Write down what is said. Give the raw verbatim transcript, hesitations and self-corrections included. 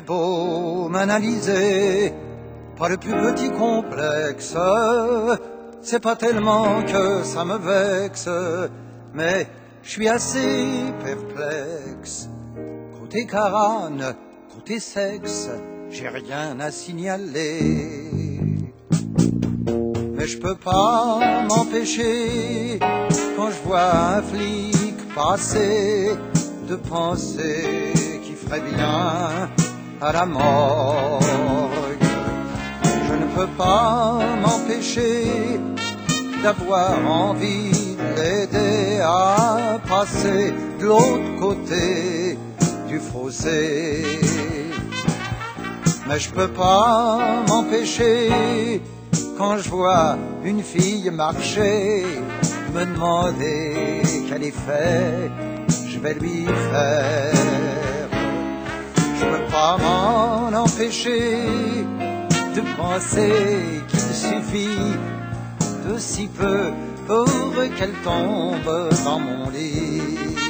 beau m'analyser, pas le plus petit complexe, c'est pas tellement que ça me vexe, mais je suis assez perplexe. Côté carane, côté sexe, j'ai rien à signaler. Mais je peux pas m'empêcher, quand je vois un flic passer, de penser qu'il ferait bien à la morgue. Je ne peux pas m'empêcher d'avoir envie de l'aider à passer de l'autre côté du fossé. Mais je peux pas m'empêcher, quand je vois une fille marcher, me demander quel effet je vais lui faire. Je peux pas m'en empêcher de penser qu'il suffit de si peu pour qu'elle tombe dans mon lit.